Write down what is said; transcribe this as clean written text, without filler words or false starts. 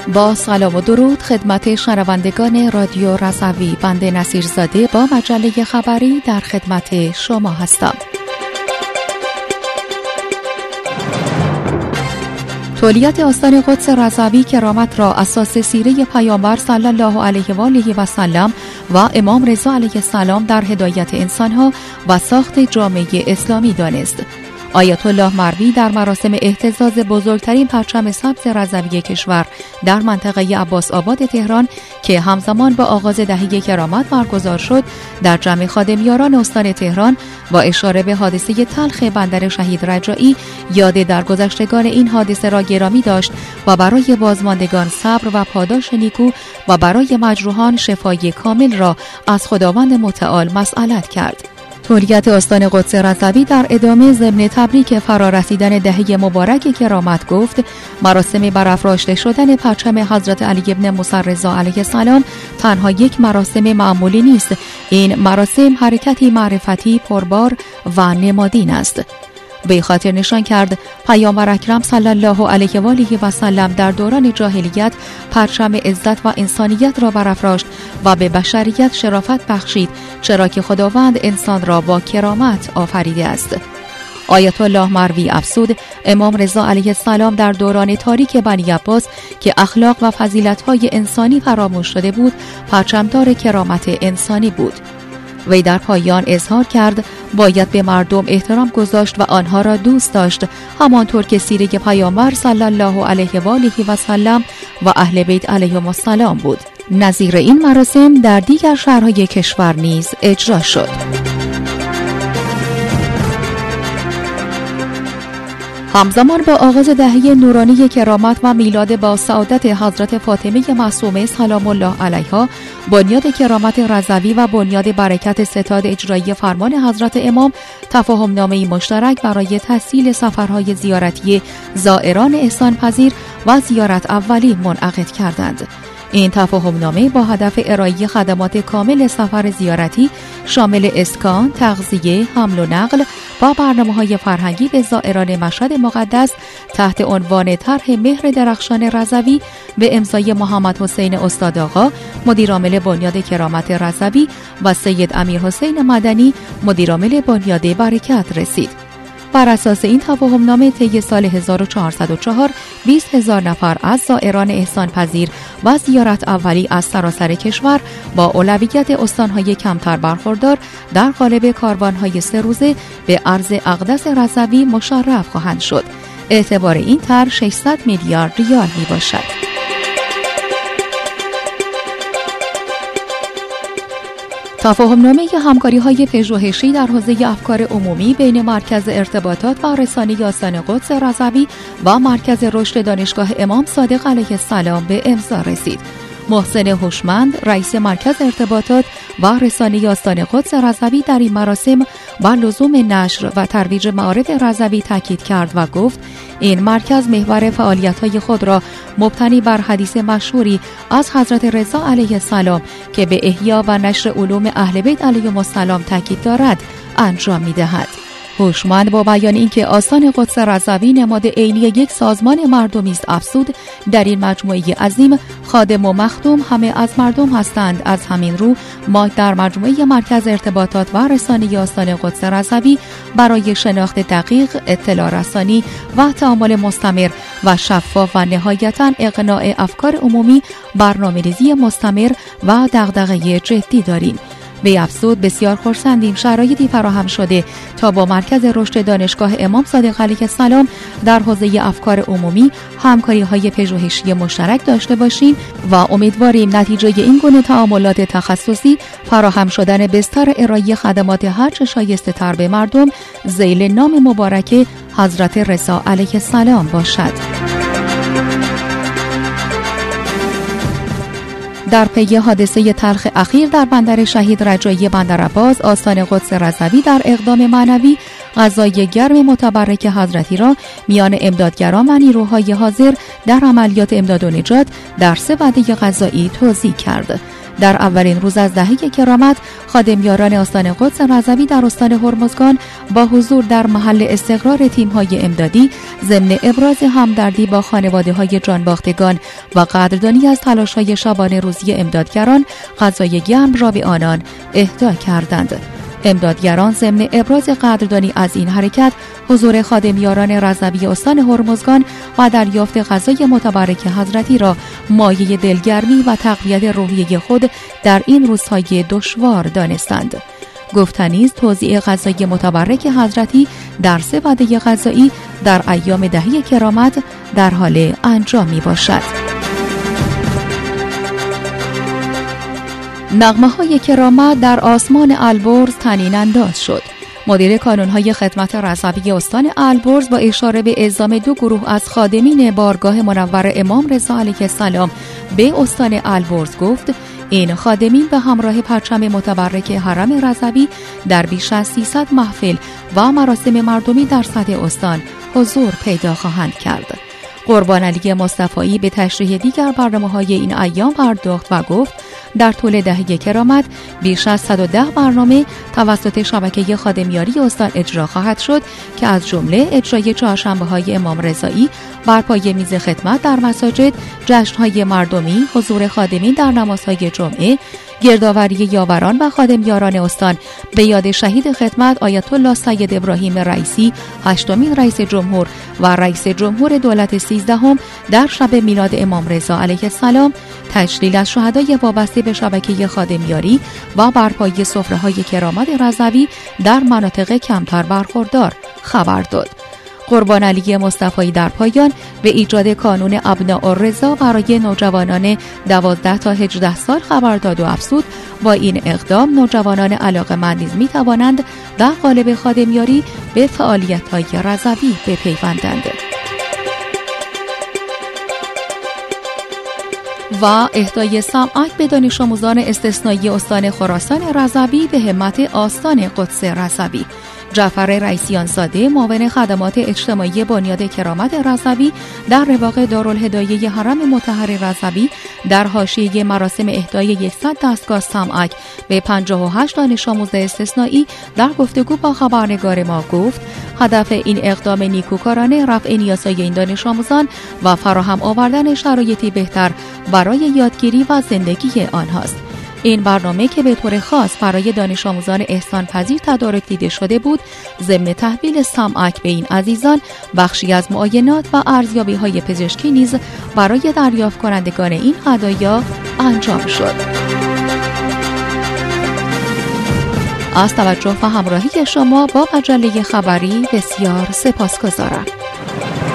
با سلام و درود خدمت شنوندگان رادیو رضوی، بنده نصیرزاده با مجله خبری در خدمت شما هستم. تولیت آستان قدس رضوی کرامت را اساس سیره پیامبر صلی الله علیه و آله و سلم و امام رضا علیه السلام در هدایت انسانها و ساخت جامعه اسلامی دانست. آیت الله مروی در مراسم اهتزاز بزرگترین پرچم سبز رضوی کشور در منطقه عباس آباد تهران که همزمان با آغاز دهه کرامت برگزار شد، در جمع خادمیاران استان تهران با اشاره به حادثه تلخ بندر شهید رجایی یاد درگذشتگان این حادثه را گرامی داشت و برای بازماندگان صبر و پاداش نیکو و برای مجروحان شفای کامل را از خداوند متعال مسئلت کرد. تولیت آستان قدس رضوی در ادامه ضمن تبریک فرارسیدن دهه مبارک کرامت گفت: مراسم برافراشته شدن پرچم حضرت علی ابن موسی رضا علیه السلام تنها یک مراسم معمولی نیست. این مراسم حرکتی معرفتی پربار و نمادین است. به خاطر نشان کرد پیامبر اکرم صلی الله علیه و آله و سلم در دوران جاهلیت پرچم عزت و انسانیت را برافراشت و به بشریت شرافت بخشید، چرا که خداوند انسان را با کرامت آفریده است. آیت الله مروی افزود: امام رضا علیه السلام در دوران تاریک بنی عباس که اخلاق و فضیلت‌های انسانی فراموش شده بود، پرچمدار کرامت انسانی بود. وی در پایان اظهار کرد باید به مردم احترام گذاشت و آنها را دوست داشت، همانطور که سیره پیامبر صلی الله علیه و آله و سلم و اهل بیت علیهم السلام بود. نظیر این مراسم در دیگر شهرهای کشور نیز اجرا شد. همزمان با آغاز دهه نورانی کرامت و میلاد با سعادت حضرت فاطمه معصومه سلام الله علیها، بنیاد کرامت رضوی و بنیاد برکت ستاد اجرایی فرمان حضرت امام تفاهم‌نامه‌ای مشترک برای تسهیل سفرهای زیارتی زائران احسان پذیر و زیارت اولی منعقد کردند. این تفاهم‌نامه با هدف ارائه خدمات کامل سفر زیارتی شامل اسکان، تغذیه، حمل و نقل و برنامه‌های فرهنگی به زائران مشهد مقدس تحت عنوان طرح مهر درخشان رضوی به امضای محمد حسین استادآقا مدیرعامل بنیاد کرامت رضوی و سید امیرحسین مدنی مدیرعامل بنیاد برکت رسید. بر اساس این تفاهم‌نامه طی سال 1404 20,000 نفر از زائران احسان پذیر و زیارت اولی از سراسر کشور با اولویت استان‌های کمتر برخوردار در قالب کاروان‌های 3 روزه به ارض اقدس رضوی مشرف خواهند شد. اعتبار این طرح 600 میلیارد ریال میباشد. تفاهم‌نامه همکاری‌های پژوهشی در حوزه افکار عمومی بین مرکز ارتباطات و رسانه آستان قدس رضوی و مرکز رشد دانشگاه امام صادق علیه السلام به امضا رسید. محسن هوشمند رئیس مرکز ارتباطات و رسانه آستان قدس رضوی در این مراسم بر لزوم نشر و ترویج معارف رضوی تاکید کرد و گفت این مرکز محور فعالیت‌های خود را مبتنی بر حدیث مشهوری از حضرت رضا علیه السلام که به احیا و نشر علوم اهل بیت علیهم السلام تاکید دارد انجام می‌دهد. هوشمند با بیان اینکه آستان قدس رضوی نماد عینی یک سازمان مردمی است افزود در این مجموعه عظیم خادم و مخدوم همه از مردم هستند. از همین رو ما در مجموعه مرکز ارتباطات و رسانه آستان قدس رضوی برای شناخت دقیق، اطلاع رسانی و تعامل مستمر و شفاف و نهایتاً اقناع افکار عمومی برنامه‌ریزی مستمر و دغدغه جدی داریم. به افزود بسیار خرسندیم شرایطی فراهم شده تا با مرکز رشد دانشگاه امام صادق علیه السلام در حوزه افکار عمومی همکاری‌های پژوهشی مشترک داشته باشیم و امیدواریم نتیجه این گونه تعاملات تخصصی فراهم شدن بستر ارائه خدمات هرچه شایسته تر به مردم ذیل نام مبارک حضرت رضا علیه السلام باشد. در پی حادثه تلخ اخیر در بندر شهید رجایی بندر عباس، آستان قدس رضوی در اقدام معنوی غذای گرم متبرک حضرتی را میان امدادگران و نیروهای حاضر در عملیات امداد و نجات در 3 وعده غذایی توزیع کرد. در اولین روز از دهه کرامت خادمیاران آستان قدس رضوی در استان هرمزگان با حضور در محل استقرار تیم‌های امدادی ضمن ابراز همدردی با خانواده‌های جانباختگان و قدردانی از تلاش‌های شبانه روزی امدادگران غذای گرم را به آنان اهدا کردند. امدادگران ضمن ابراز قدردانی از این حرکت حضور خادمیاران رضوی استان هرمزگان و دریافت غذای متبرک حضرتی را مایه دلگرمی و تقویت روحیه خود در این روزهای دشوار دانستند. گفتنی است توزیع غذای متبرک حضرتی در 3 وعده غذایی در ایام دهه کرامت در حال انجام می باشد. نغمه‌های کرامت در آسمان البرز طنین انداز شد. مدیر کانون‌های خدمت رضوی استان البرز با اشاره به اعزام 2 گروه از خادمین بارگاه منور امام رضا علیه السلام به استان البرز گفت این خادمین به همراه پرچم متبرک حرم رضوی در بیش از 300 محفل و مراسم مردمی در سطح استان حضور پیدا خواهند کرد. قربان علی مصطفایی به تشریح دیگر برنامه‌های این ایام پرداخت و گفت در طول دهه کرامت بیش از 110 برنامه توسط شبکه خادمیاری استان اجرا خواهد شد که از جمله اجرای چهارشنبه‌های امام رضایی، برپای میز خدمت در مساجد، جشن‌های مردمی، حضور خادمین در نمازهای جمعه، گردآوری یاوران و خادمیاران استان به یاد شهید خدمت آیت الله سید ابراهیم رئیسی 8مین رئیس جمهور و رئیس جمهور دولت 13 در شب میلاد امام رضا علیه السلام، تجلیل از شهدای وابسته به شبکه خادمیاری و برپایی سفره‌های کرامت رضوی در مناطق کمتر برخوردار خبر داد. قربان علی مصطفایی در پایان به ایجاد کانون ابناء الرضا برای نوجوانان 12 تا 18 سال خبر داد و افزود با این اقدام نوجوانان علاقه‌مند نیز می‌توانند در قالب خادمیاری به فعالیت‌های رضوی بپیوندند. و اهدای سمعک به دانش آموزان استثنایی استان خراسان رضوی به همت آستان قدس رضوی. جعفر رئیسیان زاده معاون خدمات اجتماعی بنیاد کرامت رضوی در رواق دارالهدایه حرم مطهر رضوی در حاشیه مراسم اهدای 100 دستگاه سمعک به 58 دانش آموز استثنایی در گفتگو با خبرنگار ما گفت هدف این اقدام نیکوکارانه رفع نیازهای این دانش آموزان و فراهم آوردن شرایطی بهتر برای یادگیری و زندگی آنهاست. این برنامه که به طور خاص برای دانش آموزان احسان پذیر تدارک دیده شده بود، ضمن تحویل سمعک به این عزیزان بخشی از معاینات و ارزیابی‌های پزشکی نیز برای دریافت کنندگان این هدایا انجام شد. از توجه و همراهی شما با مجله خبری بسیار سپاسگزارم.